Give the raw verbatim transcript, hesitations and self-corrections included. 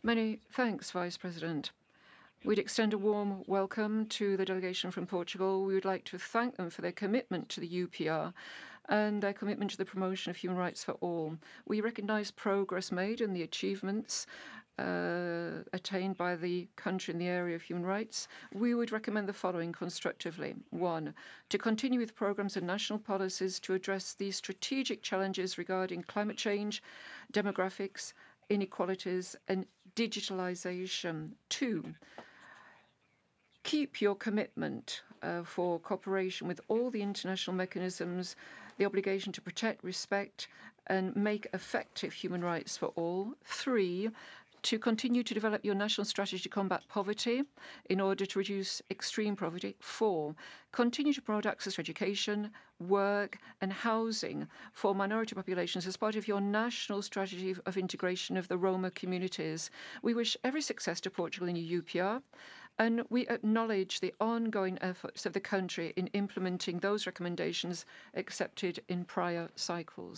Many thanks, Vice President. We'd extend a warm welcome to the delegation from Portugal. We would like to thank them for their commitment to the U P R and their commitment to the promotion of human rights for all. We recognise progress made and the achievements uh, attained by the country in the area of human rights. We would recommend the following constructively. One, to continue with programmes and national policies to address the strategic challenges regarding climate change, demographics, inequalities and digitalisation. Two, keep your commitment uh, for cooperation with all the international mechanisms, the obligation to protect, respect, and make effective human rights for all. Three, to continue to develop your national strategy to combat poverty in order to reduce extreme poverty. Four, continue to promote access to education, work, and housing for minority populations as part of your national strategy of integration of the Roma communities. We wish every success to Portugal in the U P R, and we acknowledge the ongoing efforts of the country in implementing those recommendations accepted in prior cycles.